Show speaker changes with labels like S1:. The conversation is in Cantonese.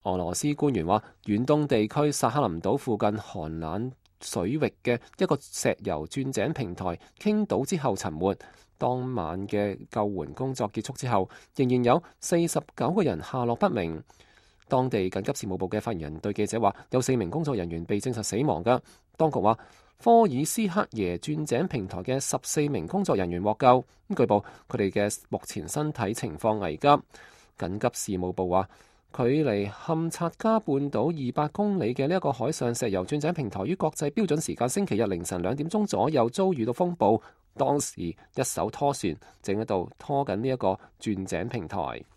S1: 俄羅斯官員話，遠東地區薩克林島附近寒冷水域嘅一個石油鑽井平台傾倒之後沉沒。當晚嘅救援工作結束之後，仍然有49個人下落不明。當地緊急事務部嘅發言人對記者話，有4名工作人員被證實死亡㗎。當局話，科爾斯克耶鑽井平台嘅14名工作人員獲救，據報佢哋嘅目前身體情況危急。緊急事務部話，距離堪察加半島200公里嘅呢一個海上石油鑽井平台於國際標準時間星期日凌晨2點鐘左右遭遇到風暴，當時一艘拖船正喺度拖緊呢一個鑽井平台。